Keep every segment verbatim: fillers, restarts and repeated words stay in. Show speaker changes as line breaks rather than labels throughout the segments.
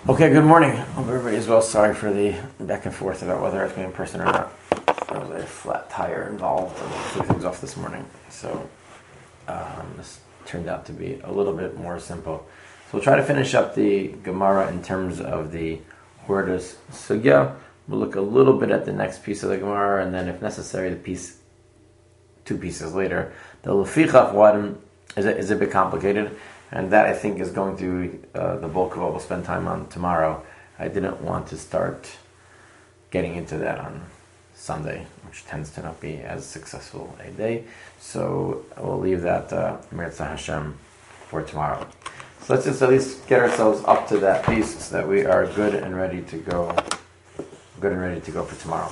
Okay, good morning. Hope everybody is well. Sorry for the back and forth about whether I was going in person or not. There was a flat tire involved and threw things off this morning. So um, this turned out to be a little bit more simple. So we'll try to finish up the Gemara in terms of the Hordas Sugya. We'll look a little bit at the next piece of the Gemara, and then if necessary, the piece, two pieces later. The Lefichach one is a, is a bit complicated. And that, I think, is going to be uh, the bulk of what we'll spend time on tomorrow. I didn't want to start getting into that on Sunday, which tends to not be as successful a day. So we'll leave that, uh, Mirza Hashem, for tomorrow. So let's just at least get ourselves up to that piece so that we are good and ready to go, good and ready to go for tomorrow.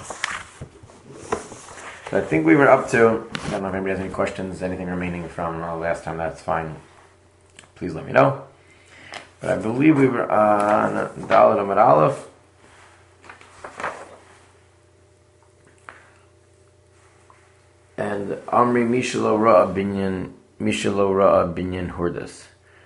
So I think we were up to, I don't know if anybody has any questions, anything remaining from uh, last time, that's fine. Please let me know. But I believe we were on Dalet Amud Aleph. And Amri Mishalo Ra'a Binyan Mishalo Ra'a Binyan Hordas.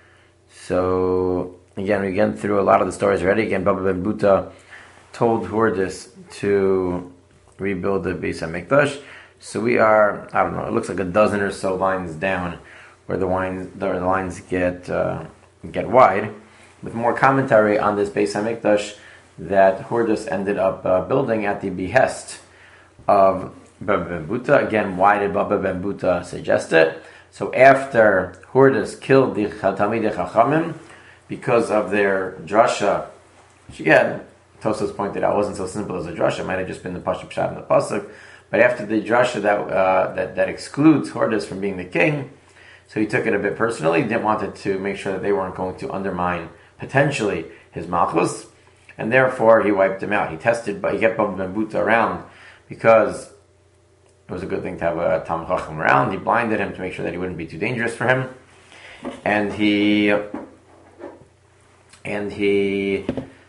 So again, we went through a lot of the stories already. Again, Baba Ben Buta told Hordas to rebuild the Beis HaMikdash. So we are, I don't know, it looks like a dozen or so lines down, where the lines, the lines get uh, get wide, with more commentary on this Beis HaMikdash that Hordas ended up uh, building at the behest of Baba Ben Buta. Again, why did Baba Ben Buta suggest it? So after Hordas killed the Talmidei Chachamim because of their drasha, which again, Tosfos pointed out wasn't so simple as a drasha, it might have just been the Pashup Pshat and the Pasuk, but after the drasha that, uh, that, that excludes Hordas from being the king, so he took it a bit personally. He didn't want it to make sure that they weren't going to undermine potentially his malchus, and therefore he wiped him out. He tested, but he kept Baba Ben Buta around because it was a good thing to have a Talmid Chacham around. He blinded him to make sure that he wouldn't be too dangerous for him, and he and he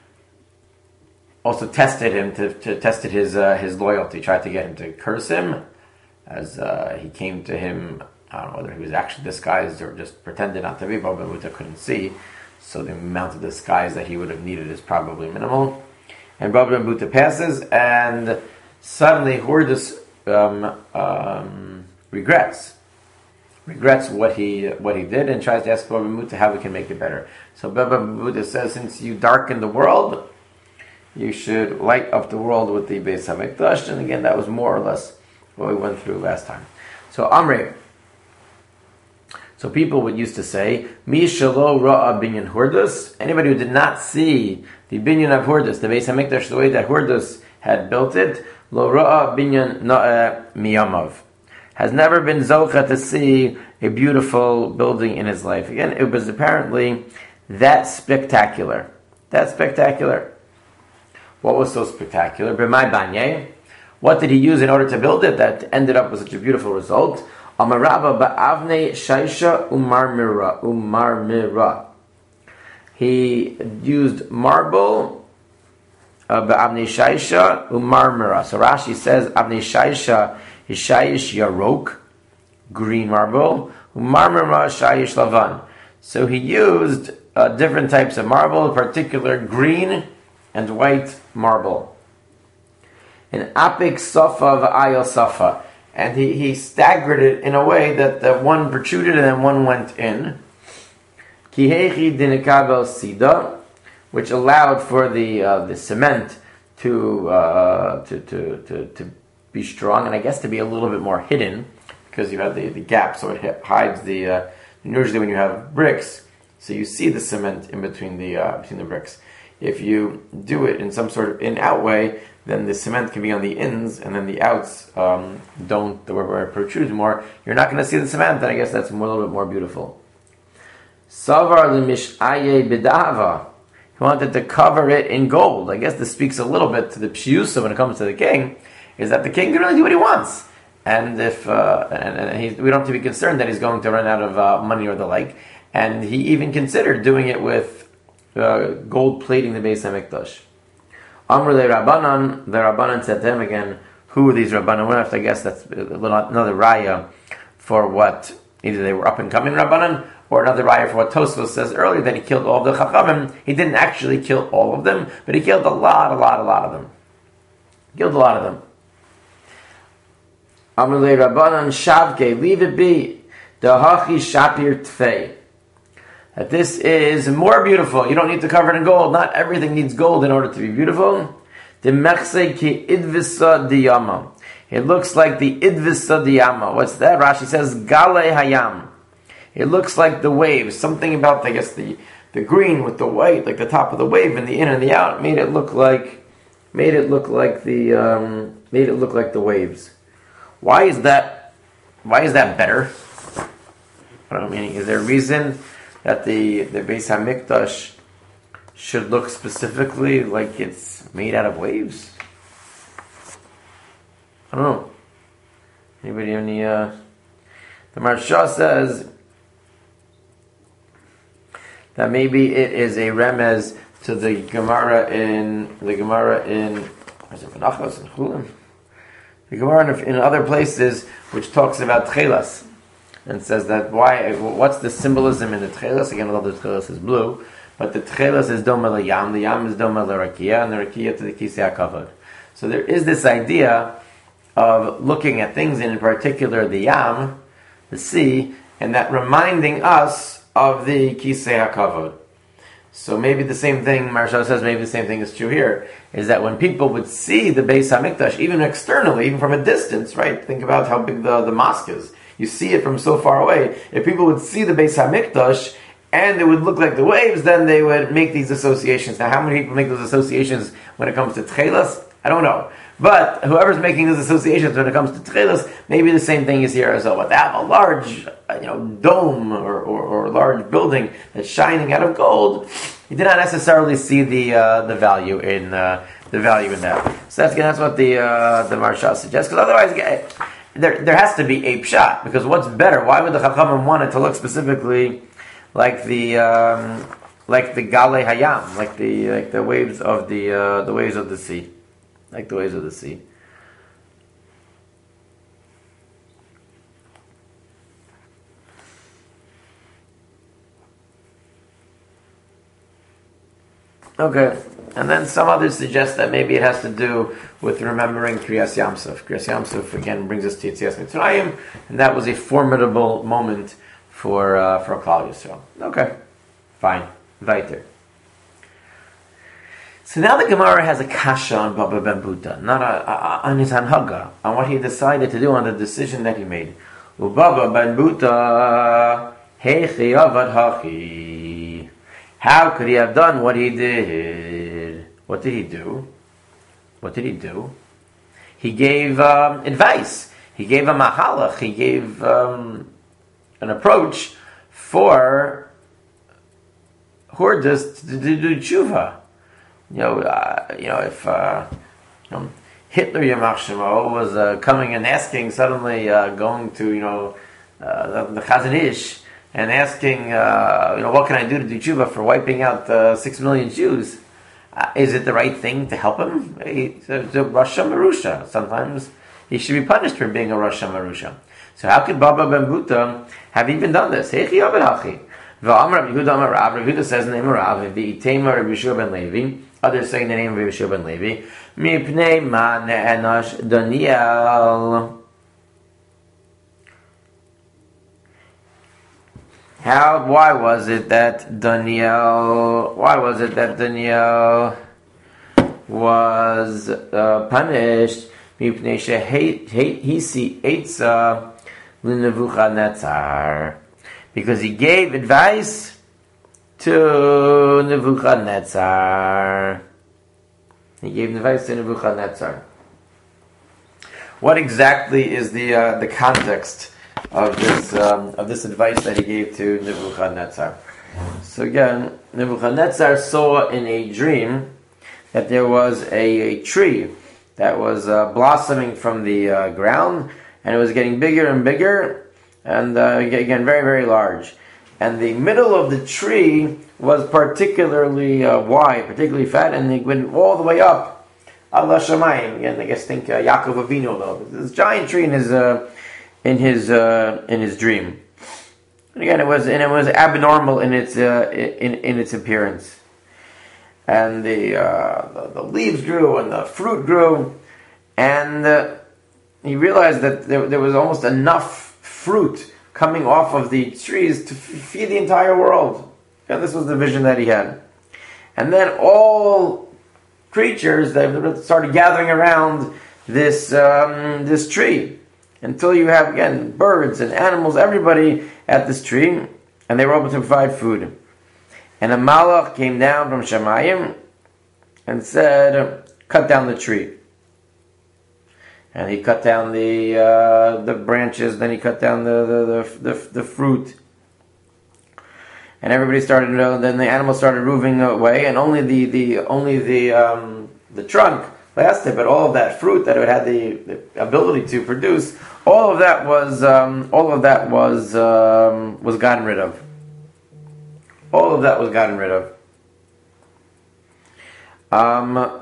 also tested him to, to tested his uh, his loyalty. Tried to get him to curse him as uh, he came to him. I don't know whether he was actually disguised or just pretended not to be. Baba Ben Buta couldn't see, so the amount of disguise that he would have needed is probably minimal. And Baba Ben Buta passes, and suddenly Hordas um, um, regrets regrets what he what he did, and tries to ask Baba Ben Buta how we can make it better. So Baba Ben Buta says, since you darken the world, you should light up the world with the Beis HaMikdash. And again, that was more or less what we went through last time. So Amri. So people would used to say, Mi shelo ra'a binyan Hordas. Anybody who did not see the binyan of Hordas, the Beis HaMikdash, the way that Hordas had built it, lo ra'a binyan na'eh miyamav, has never been zocha to see a beautiful building in his life. Again, it was apparently that spectacular. That spectacular. What was so spectacular? B'mai banyeh. What did he use in order to build it that ended up with such a beautiful result? Amarava ba'avnei shaisha umarmira umarmira. He used marble uh, ba'avnei shaisha umarmira. So Rashi says avnei shaisha is shaish yarok, green marble, umarmira shaish lavan. So he used uh, different types of marble, in particular green and white marble. An apik safa v'ayel safa. And he, he staggered it in a way that the one protruded and then one went in. Kihechi dinikabel sida, which allowed for the uh, the cement to, uh, to, to to to be strong, and I guess to be a little bit more hidden, because you have the, the gap, so it hides the. Uh, usually, when you have bricks, so you see the cement in between the uh, between the bricks. If you do it in some sort of in-out way, then the cement can be on the ins, and then the outs um, don't, where it protrudes more. You're not going to see the cement, and I guess that's more, a little bit more beautiful. Savar l'mishaye b'dahava. He wanted to cover it in gold. I guess this speaks a little bit to the pshiusa when it comes to the king, is that the king can really do what he wants. And if uh, and, and he, we don't have to be concerned that he's going to run out of uh, money or the like. And he even considered doing it with uh, gold plating the Beis HaMikdash. Amr le Rabbanan, the Rabbanan said to him again, who are these Rabbanan? We'll have to guess that's another raya for what, either they were up and coming Rabbanan, or another raya for what Tosfos says earlier, that he killed all of the Chachamim. He didn't actually kill all of them, but he killed a lot, a lot, a lot of them. He killed a lot of them. Amalei Rabbanan Shavke, leave it be. Dahachi Shapir Tfei. That this is more beautiful. You don't need to cover it in gold. Not everything needs gold in order to be beautiful. The Mechse ki idvisa diyama. It looks like the idvisa diyama. What's that? Rashi says Gale Hayam. It looks like the waves. Something about, I guess, the, the green with the white, like the top of the wave and the in and the out, made it look like made it look like the um, made it look like the waves. Why is that? Why is that better? I don't know. Meaning, is there a reason that the the Beis Hamikdash should look specifically like it's made out of waves? I don't know. Anybody have any? Uh, the Maharsha says that maybe it is a remez to the Gemara in the Gemara in is it Menachos and Chulim? The Gemara in, in other places which talks about Tchelas and says that why? What's the symbolism in the Tchelas? Again, although the Tchelas is blue, but the Tchelas is Doma LeYam, the Yam is Doma LeRakia, and the Rakia to the Kisei HaKavod. So there is this idea of looking at things, and in particular the Yam, the sea, and that reminding us of the Kisei HaKavod. So maybe the same thing, Maharsha says, maybe the same thing is true here, is that when people would see the Beis HaMikdash, even externally, even from a distance, right? Think about how big the, the mosque is. You see it from so far away. If people would see the Beis HaMikdash, and it would look like the waves, then they would make these associations. Now, how many people make those associations when it comes to Tchelas? I don't know. But whoever's making those associations when it comes to Tchelas, maybe the same thing is here as well. But to have a large, you know, dome or, or, or large building that's shining out of gold, you did not necessarily see the uh, the value in uh, the value in that. So that's that's what the uh, the Maharsha suggests. Because otherwise, there there has to be a pshat. Because what's better? Why would the Chachamim want it to look specifically like the um, like the Gale Hayam, like the like the waves of the uh, the waves of the sea? Like the waves of the sea. Okay, and then some others suggest that maybe it has to do with remembering Kriyas Yamsuf. Kriyas Yamsuf again brings us to Yetzias Mitzrayim, and that was a formidable moment for uh, for Klal Yisrael. Okay, fine, weiter. So now the Gemara has a kasha on Baba Ben Buta, not a, a, on his hanhaga, on what he decided to do, on the decision that he made. Baba Ben Buta, heichi avad hachi. How could he have done what he did? What did he do? What did he do? He gave um, advice. He gave a mahalach. He gave um, an approach for Hordas to do tshuva. You know, uh, you know, if uh, you know, Hitler Yamach Shemo was uh, coming and asking, suddenly uh, going to you know uh, the, the Chazon Ish and asking, uh, you know, what can I do to do tshuva for wiping out uh, six million Jews? Uh, is it the right thing to help him? He's a Rasha Marusha. Sometimes he should be punished for being a Rasha Marusha. So how could Baba Ben Buta have even done this? Heichi Avad Hachi. V'amar Yehuda Amar Rav. Yehuda says the name of Rav. V'itema Rabbi Yeshua ben Levi. Others saying the name of Rabbi Yeshua ben Levi. Mipnei ma ne'enosh Daniel. How? Why was it that Daniel? Why was it that Daniel was uh, punished? Mipnei shehisi eitza l'Nebuchadnezzar, because he gave advice to Nebuchadnezzar. He gave advice to Nebuchadnezzar. What exactly is the uh, the context of this um, of this advice that he gave to Nebuchadnezzar? So again, Nebuchadnezzar saw in a dream that there was a, a tree that was uh, blossoming from the uh, ground, and it was getting bigger and bigger, and uh, again very very large. And the middle of the tree was particularly uh, wide, particularly fat, and it went all the way up. Allah Shamayim. Again, I guess think uh, Yaakov Avinu though. This giant tree in his uh, in his uh, in his dream. And again, it was and it was abnormal in its uh, in in its appearance. And the, uh, the the leaves grew and the fruit grew, and uh, he realized that there, there was almost enough fruit coming off of the trees to f- feed the entire world. And this was the vision that he had. And then all creatures that started gathering around this um, this tree, until you have again birds and animals, everybody at this tree, and they were able to provide food. And a malach came down from Shemayim and said, "Cut down the tree." And he cut down the uh, the branches. Then he cut down the the, the, the, the fruit. And everybody started. Uh, then the animals started moving away, and only the, the only the um, the trunk lasted. But all of that fruit that it had the, the ability to produce, all of that was um, all of that was um, was gotten rid of. All of that was gotten rid of. Um,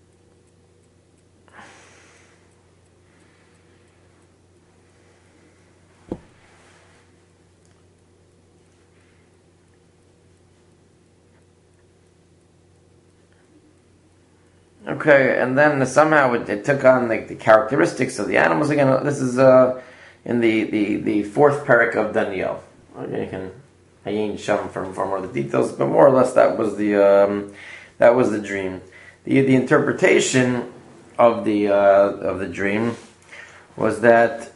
okay, and then somehow it, it took on like the characteristics of the animals again. This is uh, in the, the, the fourth parak of Daniel. Okay, you can Hayin Sham for, for more of the details, but more or less that was the um, that was the dream. The the interpretation of the uh, of the dream was that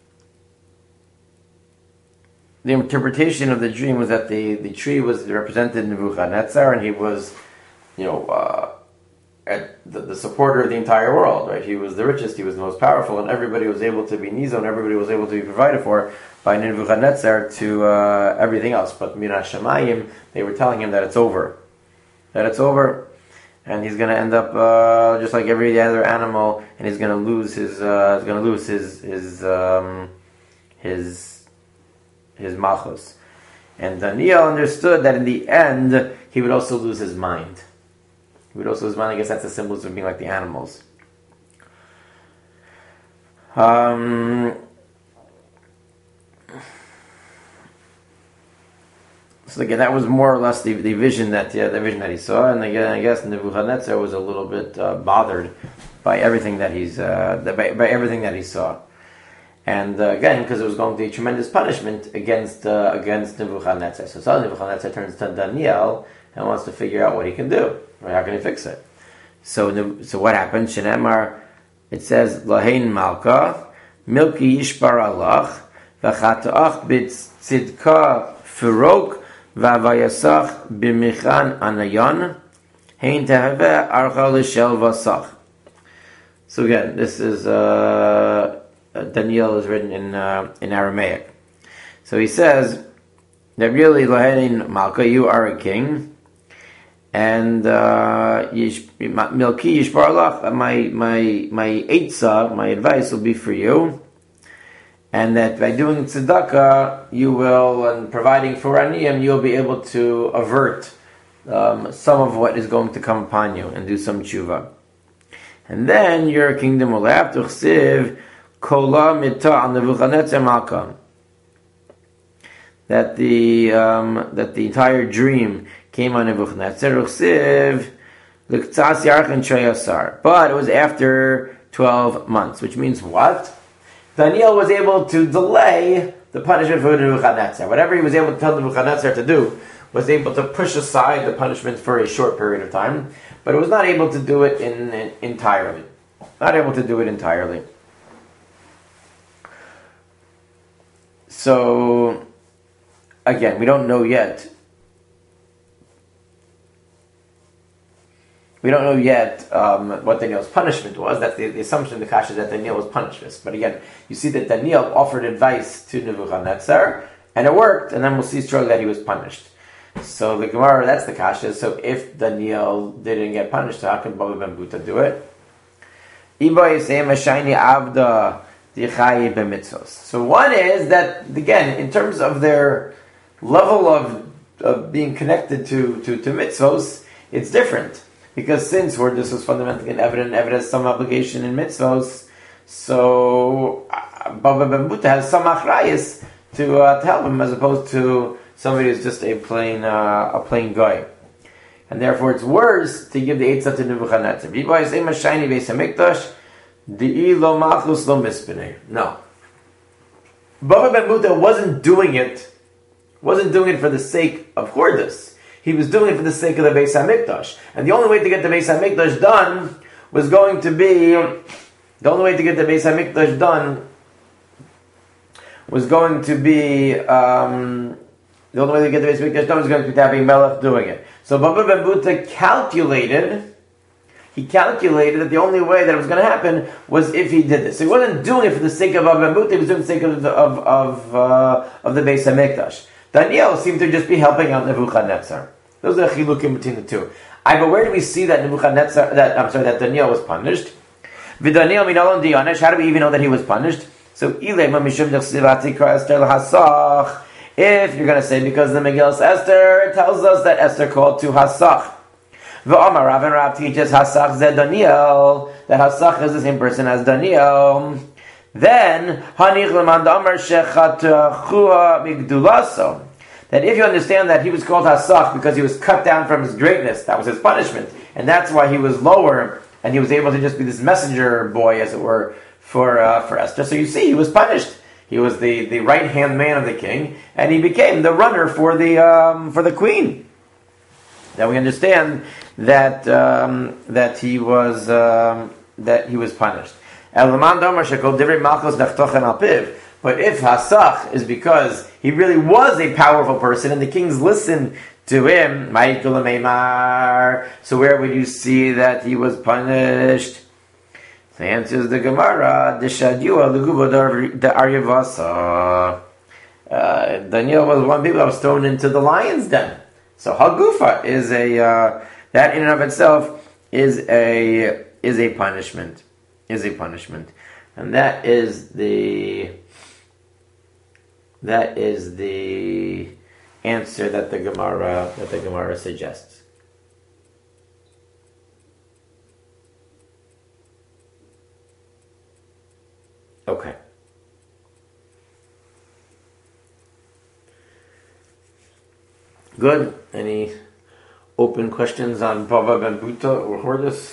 the interpretation of the dream was that the, the tree was represented in Nebuchadnezzar, and he was, you know, uh, at the, the supporter of the entire world, right? He was the richest, he was the most powerful, and everybody was able to be nizon, everybody was able to be provided for by Nebuchadnezzar to uh, everything else. But Mira Shemayim, they were telling him that it's over. That it's over, and he's going to end up uh, just like every other animal, and he's going to lose his, uh, he's going to lose his, his, um, his, his malchus. And Daniel understood that in the end, he would also lose his mind. He would also lose his mind. I guess that's the symbolism of being like the animals. Um, so again, that was more or less the, the vision that yeah, the vision that he saw. And again, I guess Nebuchadnezzar was a little bit uh, bothered by everything that he's uh, by, by everything that he saw. And uh, again, because it was going to be a tremendous punishment against uh, against Nebuchadnezzar. So suddenly Nebuchadnezzar turns to Daniel and wants to figure out what he can do. Right? How can he fix it? So, so what happened? Shenemar, it says, Lahain Malka, Milki Yishbar Allah, Vachatach B'tzidka Firok, Vavayasach B'michan Anayon, Hein Tehave Archa L'Shel Vasach. So again, this is, uh, Daniel is written in, uh, in Aramaic. So he says, that really, Lahain Malka, you are a king, and uh, Milki Yishbar Allah, my my my eitzah, my advice will be for you, and that by doing tzedakah, you will, and providing for aniyim, you'll be able to avert um, some of what is going to come upon you, and do some tshuva, and then your kingdom will have to chsiv kola mita on Nebuchadnezzar Malka. That the um, that the entire dream came on Nebuchadnezzar, but it was after twelve months, which means what? Daniel was able to delay the punishment for Nebuchadnezzar. Whatever he was able to tell Nebuchadnezzar to do, was able to push aside the punishment for a short period of time, but it was not able to do it in, in entirely. Not able to do it entirely. So, again, we don't know yet. We don't know yet um, what Daniel's punishment was. That's the, the assumption in the Kasha, that Daniel was punished. But again, you see that Daniel offered advice to Nebuchadnezzar, and it worked, and then we'll see shortly that he was punished. So the Gemara, that's the Kasha. So if Daniel didn't get punished, how can Baba Ben Buta do it? So one is that, again, in terms of their level of, of being connected to, to, to mitzvos, it's different. Because since where this was fundamentally an evident, evidence some obligation in mitzvos, so uh, Baba Ben Buta has some achrayis to uh, to help him, as opposed to somebody who's just a plain uh, a plain guy. And therefore, it's worse to give the Eitzah to Nebuchadnezzar. No. Baba Ben Buta wasn't doing it, wasn't doing it for the sake of Hordus. He was doing it for the sake of the Beis HaMikdash. And the only way to get the Beis HaMikdash done was going to be, the only way to get the Beis HaMikdash done was going to be, um, the only way to get the Beis HaMikdash done was going to be having Melech doing it. So Baba Ben Buta calculated, he calculated that the only way that it was going to happen was if he did this. So he wasn't doing it for the sake of Baba Ben Buta, he was doing it for the sake of the, of, of, uh, of the Beis HaMikdash. Daniel seemed to just be helping out Nebuchadnezzar. Those are the chilukim between the two. I, but where do we see that Nebuchadnezzar, that, I'm sorry, that Daniel was punished? V'Daniel minalon diyanesh, how do we even know that he was punished? So, if you're going to say because the Megillah Esther, it tells us that Esther called to Hasach. V'Amar Rav and Rav teaches Hasach zeh Daniel, that Hasach is the same person as Daniel. Then, Hanich Leman Damar Shechatachua Migdulaso, that if you understand that he was called Hasach because he was cut down from his greatness, that was his punishment, and that's why he was lower, and he was able to just be this messenger boy, as it were, for uh, for Esther. So you see, he was punished. He was the, the right hand man of the king, and he became the runner for the um, for the queen. Now we understand that um, that he was um, that he was punished. But if Hasach is because he really was a powerful person and the kings listened to him, so where would you see that he was punished? The answer is the Gemara, uh, Daniel was one of the people that was thrown into the lion's den. So Hagufa is a uh, that in and of itself is a is a punishment. Is a punishment, and that is the that is the answer that the Gemara that the Gemara suggests. Okay. Good. Any open questions on Bava Ben Buta or Hordus?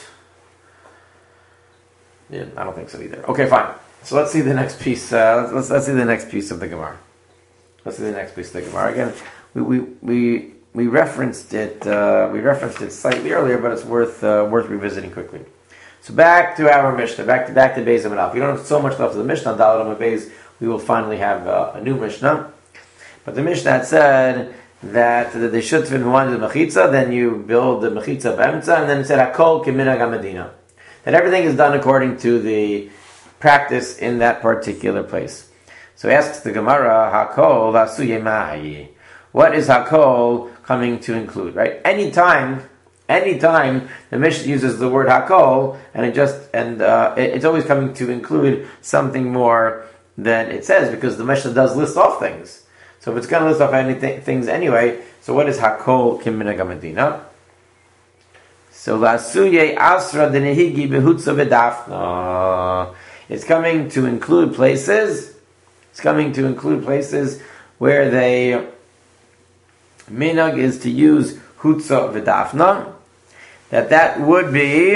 Yeah, I don't think so either. Okay, fine. So let's see the next piece. Uh, let's let's see the next piece of the Gemara. Let's see the next piece of the Gemara. Again, we we we, we referenced it. Uh, we referenced it slightly earlier, but it's worth uh, worth revisiting quickly. So back to our Mishnah. Back to back to Beis Amanaf. We don't have so much left of the Mishnah. On Dalet Amud Beis, we will finally have uh, a new Mishnah. But the Mishnah had said that they should who wanted the mechitza, then you build the mechitza b'emtza, and then it said hakol k'minhag hamedina. That everything is done according to the practice in that particular place. So asks the Gemara, Hakol v'asuye mahi. What is Hakol coming to include? Right? Anytime, anytime the Mishnah uses the word Hakol, and it just and uh, it, it's always coming to include something more than it says, because the Mishnah does list off things. So if it's going to list off anything things anyway, so what is Hakol k'minhag hamedina? So Lasuye Asra Denehigi Behutza V'Dafna. It's coming to include places. It's coming to include places where they minhag is to use Hutza V'Dafna. That that would be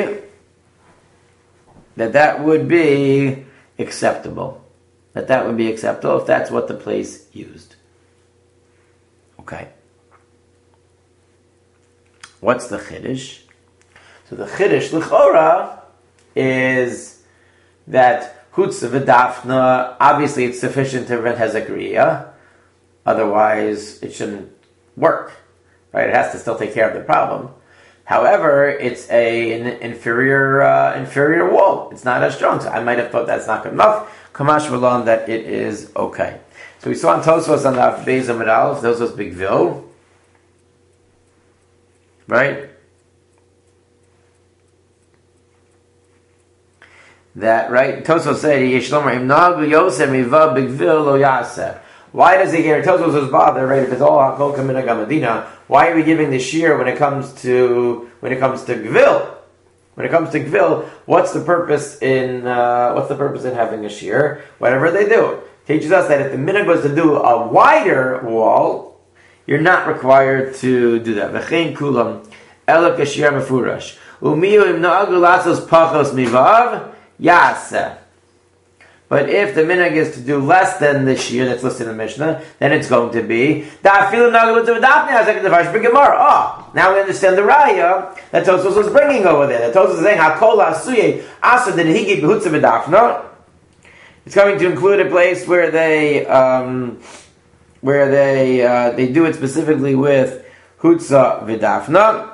that that would be acceptable. That that would be acceptable if that's what the place used. Okay. What's the chiddush? So the chiddush l'chora is that Hutza V'Dafna, obviously it's sufficient to prevent Hezekriya, otherwise it shouldn't work, right? It has to still take care of the problem. However, it's a, an inferior uh, inferior wall. It's not as strong, so I might have thought that's not good enough. Kamash V'Lan, that it is okay. So we saw in Tosfos on the Beis Amud Aleph, Tosfos Big Vil, right? That, right? Tosfos said, Yeshlomer Imnagu Yosef Miva Big Vil Lo Yaseh. Why does he care? Tosfos was bothered, right? If it's all Hakol K'minhag hamedina, why are we giving the shear when it comes to when it comes to Gvil? When it comes to Gvil, what's the purpose in uh, what's the purpose in having a shear? Whatever they do, teaches us that if the minhag was to do a wider wall, you're not required to do that. V'chein kulam ela kashir mefurash umiyu im na'agu lasos pachos mivav yaseh. But if the minhag is to do less than the shear that's listed in the Mishnah, then it's going to be da'afilu na'agu b'tzavadafni hazek devash b'gemara. Oh, now we understand the raya that Tosfos was bringing over there. That Tosfos is saying hakol asuye asa denihigi b'hutzavadafna. It's going to include a place where they um, where they uh, they do it specifically with hutza v'dafna.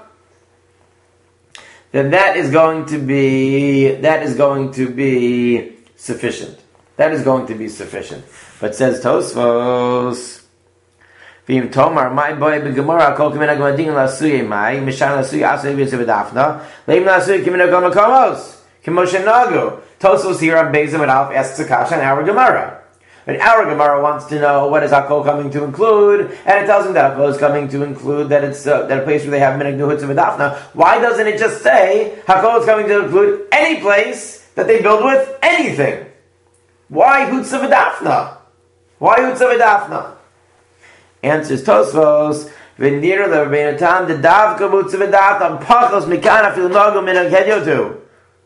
Then that is going to be that is going to be sufficient. That is going to be sufficient. But says Tosfos, V'im Tomar, my boy b'Gemara kol k'min ha'gomadin la'asuye mai mishan la'asuye asuye v'yitzav v'dafna leim la'asuye k'min ha'gomakomos k'moshe nagu. Tosfos here on Beis Amud Aleph asks a kasha on our Gemara. But our Gemara wants to know what is Hakol coming to include, and it tells him that Hakol is coming to include that it's uh, that a place where they have minhag nuhutz and v'dafna. Why doesn't it just say Hakol is coming to include any place that they build with anything? Why hutz and v'dafna? Why hutz and v'dafna? Answers Tosfos, v'nira the Rabbeinu Tam the davka hutz and v'dafna pachos mikana fil nagu minhag hedyotu.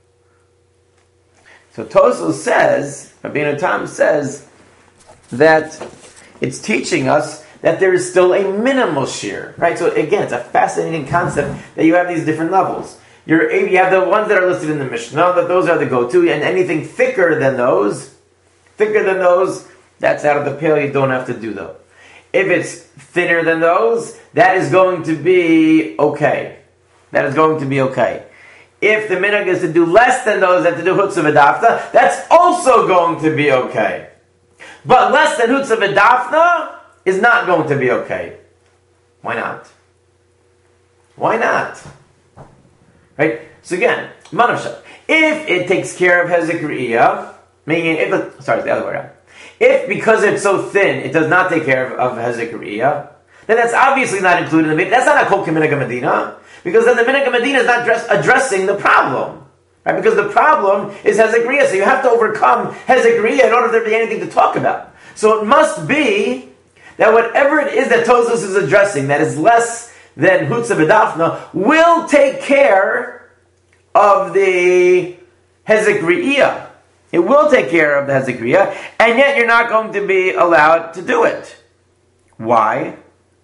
So Tosfos says, Rabbeinu Tam says, that it's teaching us that there is still a minimal shear, right? So again, it's a fascinating concept that you have these different levels. You're, you have the ones that are listed in the Mishnah, that those are the go-to, and anything thicker than those, thicker than those, that's out of the pale, you don't have to do though. If it's thinner than those, that is going to be okay. That is going to be okay. If the minhag is to do less than those that to do hutz v'dafna, that's also going to be okay. But less than hutz v'dafna is not going to be okay. Why not? Why not? Right? So again, manavshat. If it takes care of hezek re'iyah, meaning if it, sorry, it's the other way around. If because it's so thin, it does not take care of, of hezek re'iyah, then that's obviously not included in the minhag. That's not a kol k'minhag Medina, because then the minhag Medina is not dress, addressing the problem. Right? Because the problem is hezek re'iyah, so you have to overcome hezek re'iyah in order for there to be anything to talk about. So it must be that whatever it is that Tosfos is addressing, that is less than hutz v'dafna, will take care of the hezek re'iyah. It will take care of the hezek re'iyah, and yet you're not going to be allowed to do it. Why?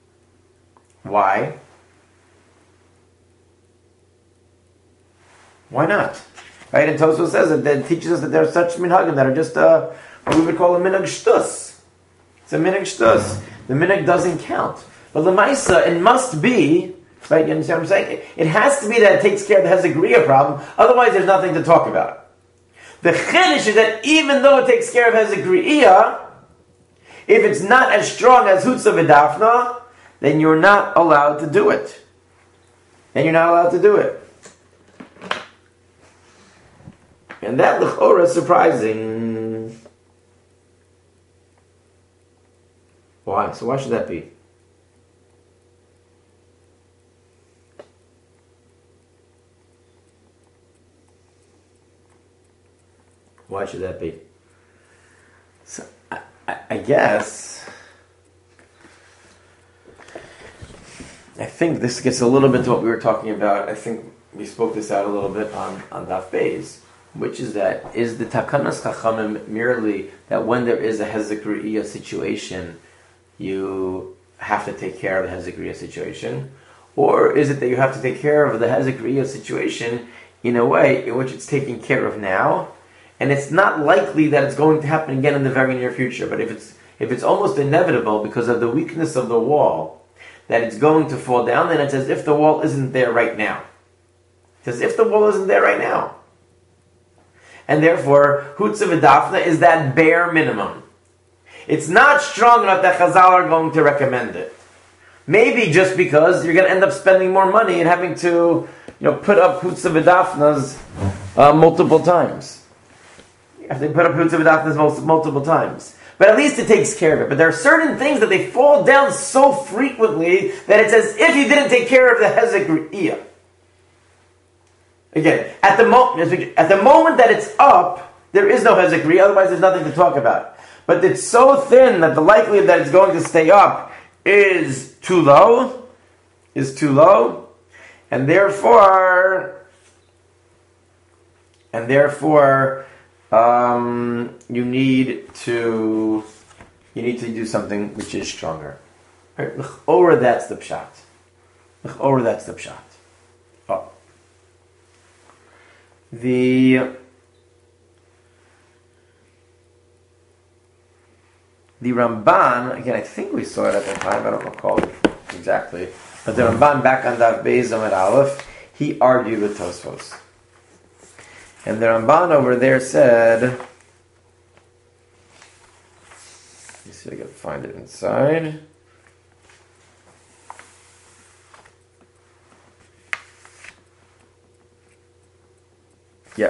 Why? Why not? Right? And Tosfos says that it teaches us that there are such minhagim that are just uh, what we would call a minhag shtus. It's a minhag shtus. The minhag doesn't count. But l'maisa, it must be, right? You understand what I'm saying? It has to be that it takes care of the hezek re'iyah problem. Otherwise, there's nothing to talk about. The chiddush is that even though it takes care of hezek re'iyah, if it's not as strong as hutz v'dafna, then you're not allowed to do it. Then you're not allowed to do it. And that l'chora is surprising. Why? So why should that be? Why should that be? So I, I, I guess I think this gets a little bit to what we were talking about. I think we spoke this out a little bit on on Daf Beis, which is that is the Takanas Chachamim merely that when there is a hezek re'iyah situation, you have to take care of the hezek re'iyah situation, or is it that you have to take care of the hezek re'iyah situation in a way in which it's taken care of now? And it's not likely that it's going to happen again in the very near future. But if it's if it's almost inevitable because of the weakness of the wall that it's going to fall down, then it's as if the wall isn't there right now. It's as if the wall isn't there right now. And therefore, hutz v'dafna is that bare minimum. It's not strong enough that Chazal are going to recommend it. Maybe just because you're going to end up spending more money and having to, you know, put up hutz v'dafnas uh, multiple times. If they put up hutz v'dafnas multiple times. But at least it takes care of it. But there are certain things that they fall down so frequently that it's as if you didn't take care of the hezek re'iyah. Again, at the, mo- at the moment that it's up, there is no hezek re'iyah, otherwise there's nothing to talk about. but it's so thin that the likelihood that it's going to stay up is too low, is too low, and therefore, and therefore, um, you need to, you need to do something which is stronger. Right? Or that's the pshat. Or that's the pshat. Oh. The The Ramban, again, I think we saw it at the time, I don't recall it exactly, but the Ramban back on Daf Beis Amud Aleph, he argued with Tosfos. And the Ramban over there said, let me see if I can find it inside. Yeah.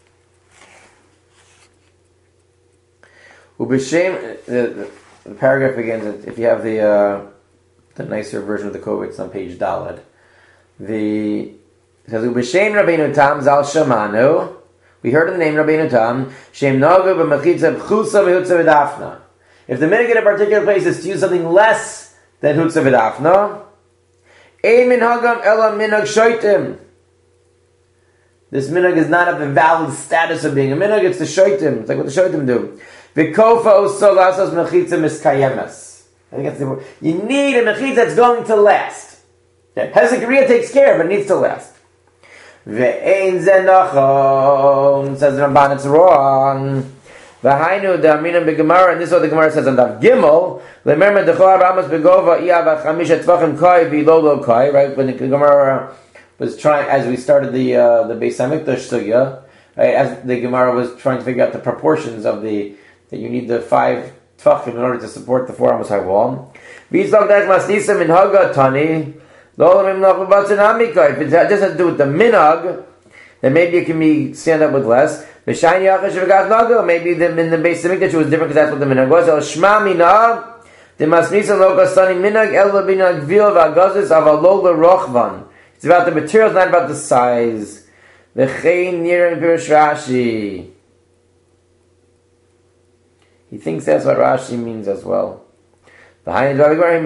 Ubishem, the, the, the paragraph begins, if you have the uh, the nicer version of the Kovetz, it's on page Daled. The, it says, Ubishem Rabbeinu Tam Zal Shamanu, we heard in the name Rabbeinu Tam, Shem Nagu b'mechitza b'chusa b'hutza v'dafna. If the minhag in a particular place is to use something less than hutza v'dafna, ein minhagam ela minhag shoitim. This minhag is not of the valid status of being a minhag, it's the shoitim. It's like what the shoitim do. V'kofa oso lasos mechitza miskayemes. I think that's the word. You need a mechitza that's going to last. Yeah. Hezekariah takes care, but it needs to last. Ve'ein zenachon, says the Ramban, it's wrong. V'hainu da'amina b'gemara, and this is what the Gemara says on Daf Gimel, le'merma d'chol abramas b'gova iya v'chamisha tvachim koi v'lo lo koi, right, when the Gemara was trying, as we started the uh, the Beis HaMikdash sugya, right, as the Gemara was trying to figure out the proportions of the, that you need the five tvachim in order to support the four amos high wall. V'yizlog da'ech masnisa min haga tani, if it just has to do with the minhag, then maybe it can be stand up with less. Maybe the, in the Beis HaMikdash it was different because that's what the minhag was. El shma minhag, the masnisa lo kasani minhag el binhag vil v'agazis avalo lerochvan. It's about the materials, not about the size. V'chein nir and Pirush Rashi. He thinks that's what Rashi means as well. Fine.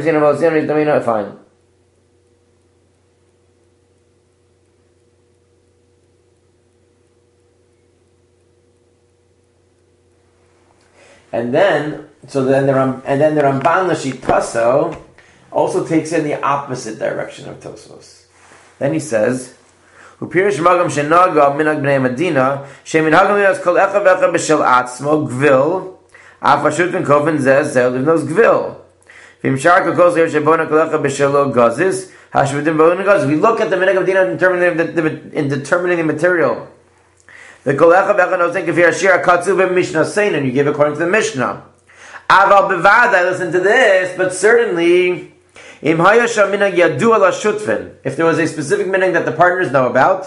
And then, so then the Ram, and then the Ramban Lashitaso also takes in the opposite direction of Tosfos. Then he says, "Upirish magam shenaga minag bnei Medina sheminhagam minas kol echa vecha b'shel atzmo gvil afashut ben kofen zeh zeh livnos gvil v'imshar kokos yer shebona kol echa b'shelo gazis hashvudim bona gazis." We look at the minhag of Medina in determining the, the, in determining the material. The kol echa vecha nosen kafir ashir katzu b'mishnah sein, and you give according to the Mishnah. Aval bevad, I listen to this, but certainly. If there was a specific minhag that the partners know about,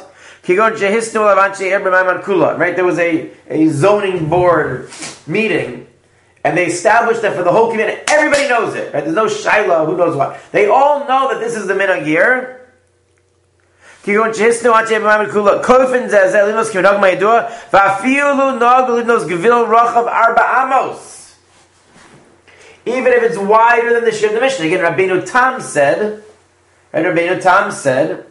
right? There was a, a zoning board meeting, and they established that for the whole community, everybody knows it. Right? There's no shaila, who knows what. They all know that this is the minhag here. Even if it's wider than the Shir of the Mishnah. Again, Rabbeinu Tam said, right, Rabbeinu Tam said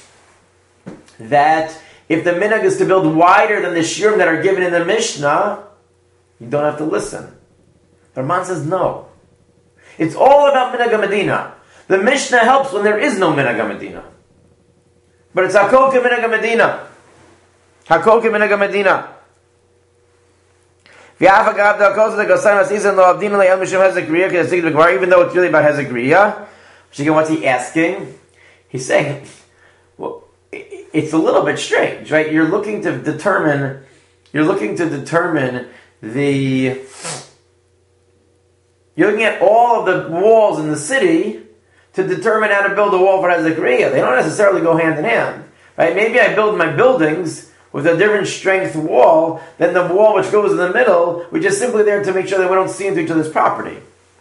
that if the minhag is to build wider than the Shirim that are given in the Mishnah, you don't have to listen. The Ramban says no. It's all about minhag Medina. The Mishnah helps when there is no minhag Medina. But it's Hakol ke minhag Medina. Hakol ke minhag Medina. Even though it's really about Hezekariah, what's he asking? He's saying, well, it's a little bit strange, right? You're looking to determine, you're looking to determine the, you're looking at all of the walls in the city to determine how to build a wall for Hezekariah. They don't necessarily go hand in hand, right? Maybe I build my buildings with a different strength wall than the wall which goes in the middle, which is simply there to make sure that we don't see into each other's property.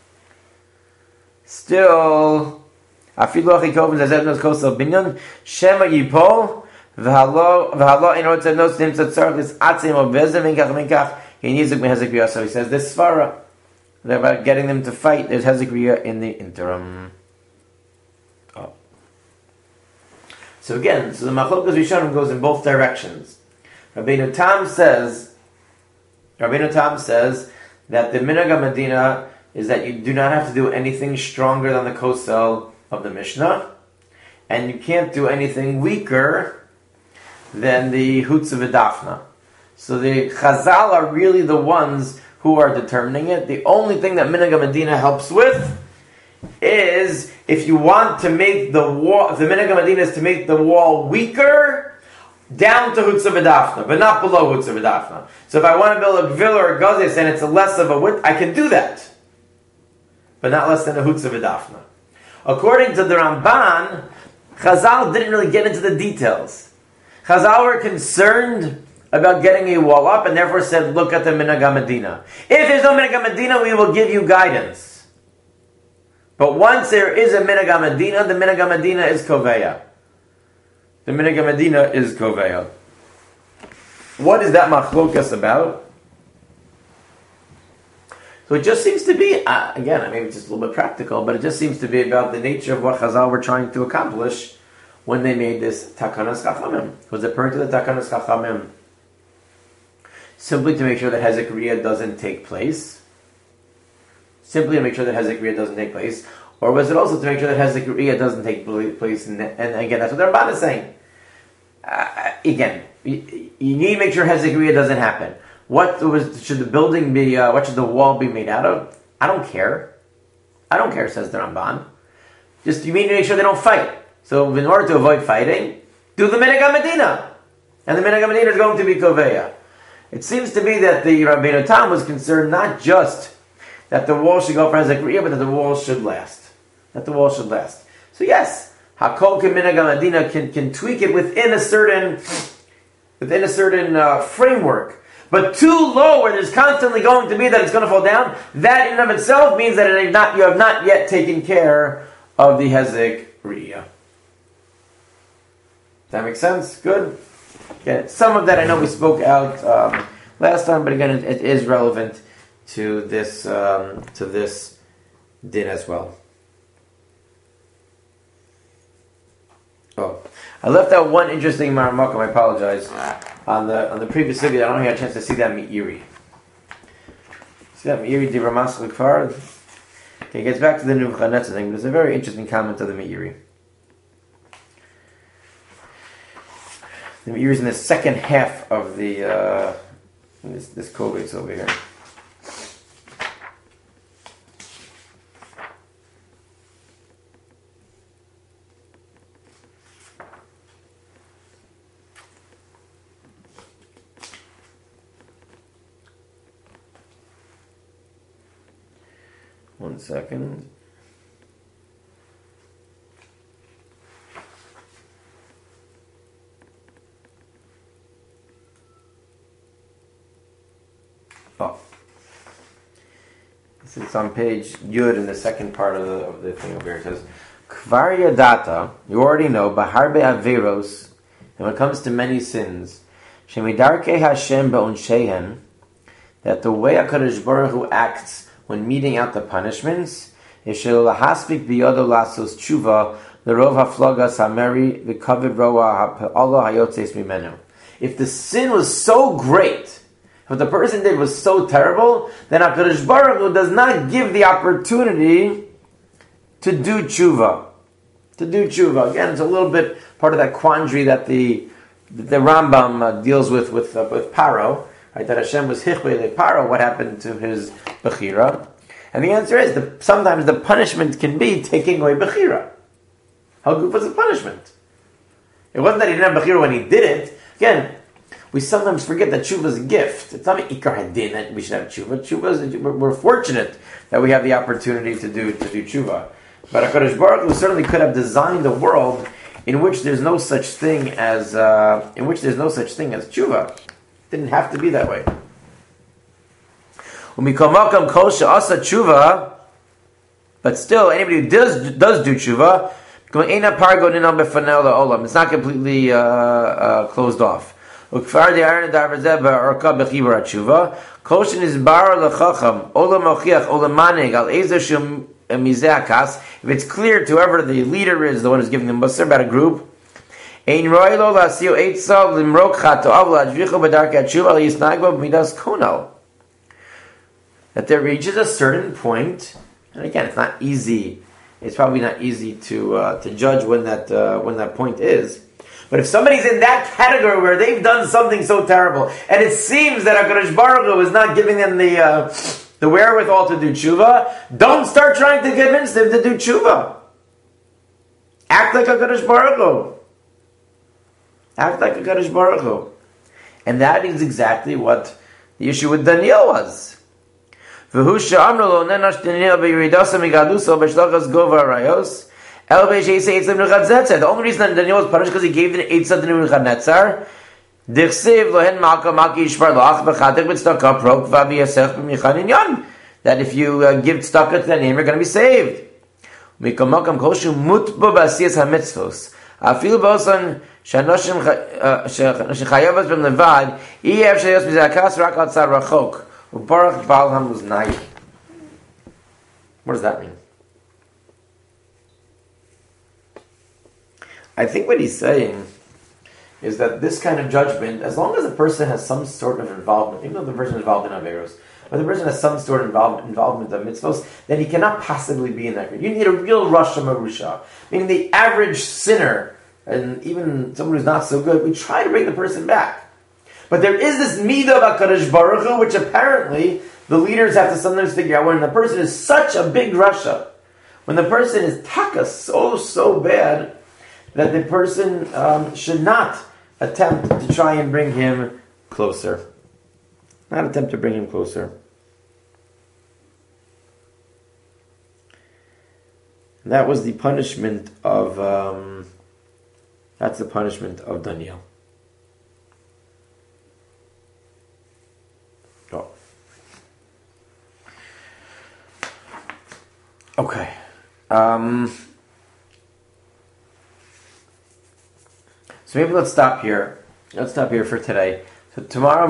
Still, afilu achikoven zazevnos kosel binyan shema yipol v'halo v'halo in order to know tzim tzatzarach is atzim obezem minkach minkach yenizuk mehezekariah. So he says this svara, about getting them to fight, there's Hezek Riyah in the interim. Oh. So again, so the Machlokas Rishonim goes in both directions. Rabbeinu Tam says, Rabbeinu Tam says that the Minhag HaMedina is that you do not have to do anything stronger than the kosel of the Mishnah, and you can't do anything weaker than the Hutza V'Dafna. So the Chazal are really the ones who are determining it. The only thing that Minhag HaMedina helps with is if you want to make the wall, if the Minhag HaMedina is to make the wall weaker, down to Hutza V'Dafna, but not below Hutza V'Dafna. So if I want to build a villa or a gazes and it's a less of a width, I can do that, but not less than a Hutza V'Dafna. According to the Ramban, Chazal didn't really get into the details. Chazal were concerned about getting a wall up and therefore said, look at the Minhag HaMedina. If there's no Minhag HaMedina, we will give you guidance. But once there is a Minhag HaMedina, the Minhag HaMedina is Koveya. The Minhag HaMedina is Koveya. What is that machlokas about? So it just seems to be, uh, again, I mean, it's just a little bit practical, but it just seems to be about the nature of what Chazal were trying to accomplish when they made this Takanas Chachamim. Was it pursuant to the Takanas Chachamim simply to make sure that Hezek Riyah doesn't take place? Simply to make sure that Hezek Riyah doesn't take place? Or was it also to make sure that Hezek Riyah doesn't take place? And, and again, that's what the Ramban is saying. Uh, again, you, you need to make sure Hezek Riyah doesn't happen. What was, should the building be, uh, what should the wall be made out of? I don't care. I don't care, says the Ramban. Just, you need to make sure they don't fight. So in order to avoid fighting, do the Minhag HaMedina. And the Minhag HaMedina is going to be Koveya. It seems to be that the Rabbeinu Tam was concerned not just that the wall should go for Hezek Riyah, but that the wall should last. That the wall should last. So yes, Hakol Minhag HaMedina can can tweak it within a certain within a certain uh, framework, but too low where there's constantly going to be that it's going to fall down. That in and of itself means that it not you have not yet taken care of the Hezek Riyah. Does that make sense? Good. Again, some of that I know we spoke out um, last time, but again, it, it is relevant to this um, to this din as well. Oh, I left out one interesting Maramakum. I apologize. On the on the previous video, I don't have a chance to see that Meiri. See that Meiri di Ramas L'Kfar? Okay, it gets back to the Nebuchadnezzar thing, but it's a very interesting comment of the Meiri. The Meiri is in the second half of the uh, this this Kovetz over here. One second. Oh. This is on page Yud in the second part of the, of the thing over here. It says, Kvar Yadata, you already know, Baharbe Averos, and when it comes to many sins, Shemidarke Hashem Ba'unshehen, that the way HaKadosh Baruch Hu acts when meting out the punishments, is Shelahaspik Biyodo Lasos Tshuva, the Rov HaFloga Sameri, the Kavid Roa Allah Hayotzeis Mimenu. If the sin was so great, what the person did was so terrible, then HaKadosh Baruch Hu does not give the opportunity to do tshuva. To do tshuva. Again, it's a little bit part of that quandary that the the Rambam uh, deals with with, uh, with Paro. Right, that Hashem was hichvei le Paro. What happened to his bechira? And the answer is that sometimes the punishment can be taking away bechira. How good was the punishment? It wasn't that he didn't have bechira when he did it. Again, we sometimes forget that tshuva is a gift. It's not an ikar hadin that we should have tshuva. Tshuva is, we're, we're fortunate that we have the opportunity to do to do tshuva. But HaKadosh Baruch Hu certainly could have designed a world in which there's no such thing as uh, in which there's no such thing as tshuva. It didn't have to be that way. But still, anybody who does does do tshuva, it's not completely uh, uh, closed off. Ukfar the iron darvazeh ba'orka b'chibur atshuva. Koshin is bar lechacham ola mochiach ola manig al ezer shum mizeakas. If it's clear to whoever the leader is, the one who's giving the musar about a group. Ein roilo lasiu eitzav limrokcha to avla advichu b'darkei atshuva al yisnagba b'midas konal. That there reaches a certain point, and again, it's not easy. It's probably not easy to uh, to judge when that uh, when that point is. But if somebody's in that category where they've done something so terrible, and it seems that HaKadosh Baruch Hu is not giving them the uh, the wherewithal to do tshuva, don't start trying to convince them to do tshuva. Act like HaKadosh Baruch Hu. Act like HaKadosh Baruch Hu. And that is exactly what the issue with Daniel was. The only reason that Daniel was punished because he gave the Eitzah to Nebuchadnezzar. That if you uh, give tzedakah to the name, you're going to be saved. What does that mean? I think what he's saying is that this kind of judgment, as long as a person has some sort of involvement, even though the person is involved in Averos, but the person has some sort of involvement, involvement of mitzvos, then he cannot possibly be in that group. You need a real Rasha Marusha. Meaning the average sinner, and even someone who's not so good, we try to bring the person back. But there is this midah of HaKadosh Baruch Hu, which apparently the leaders have to sometimes figure out when the person is such a big Rasha, when the person is taka so, so bad, that the person um, should not attempt to try and bring him closer. Not attempt to bring him closer. And that was the punishment of, um, that's the punishment of Daniel. Oh. Okay. Um... So maybe let's stop here. Let's stop here for today. So tomorrow